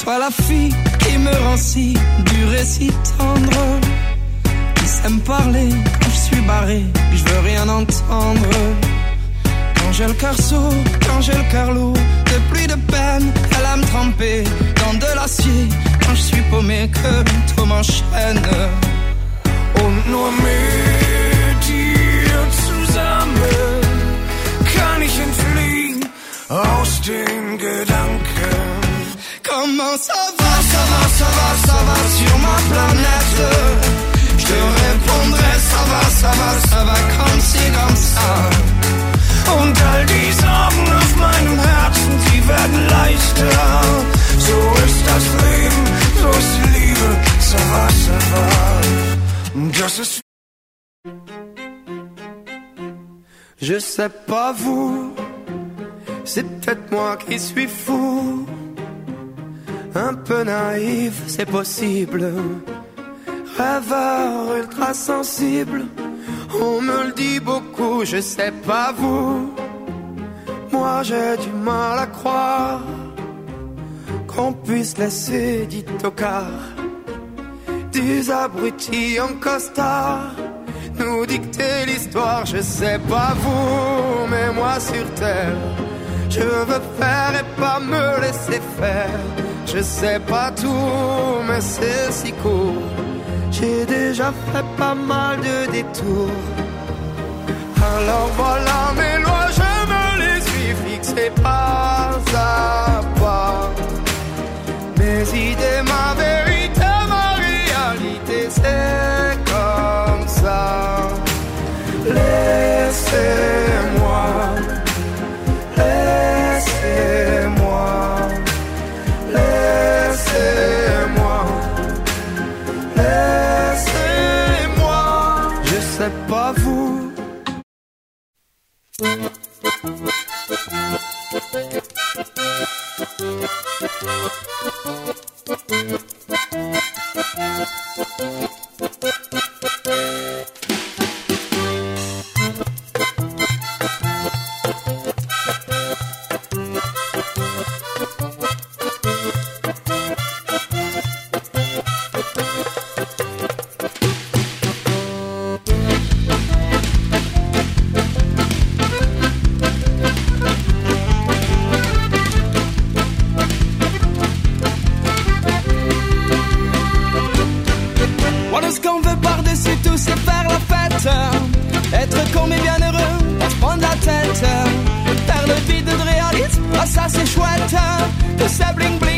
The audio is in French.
toi la fille qui me rend si dur et si tendre, qui sait me parler quand je suis barré, je veux rien entendre. Quand j'ai le cœur sourd, quand j'ai le cœur lourd, de pluie de peine, elle a me tremper dans de l'acier. Quand je suis paumé, que tout m'enchaîne. Und nur mit dir zusammen kann ich entfliehen aus den Gedanken. Comment ça va, ça va, ça va, ça va sur ma planète? Je te répondrai, ça va, ça va, ça va comme ci, comme ça. Und all die Sorgen auf meinem Herzen, sie werden leichter. So ist das Leben, so ist die Liebe, ça va, ça va. Das ist... Je sais pas vous, c'est peut-être moi qui suis fou. Un peu naïf, c'est possible. Rêveur ultra sensible, on me le dit beaucoup, je sais pas vous. Moi j'ai du mal à croire qu'on puisse laisser des tocards, des abrutis en costard, nous dicter l'histoire. Je sais pas vous, mais moi sur terre, je veux faire et pas me laisser faire. Je sais pas tout, mais c'est si court. J'ai déjà fait pas mal de détours. Alors voilà mes lois, je me les suis fixées pas à pas. Mes idées, ma vérité, ma réalité, c'est comme ça. Laissez-moi, laissez-moi, laissez-moi, laissez-moi. Je sais pas vous. Ça c'est chouette, de ce bling bling.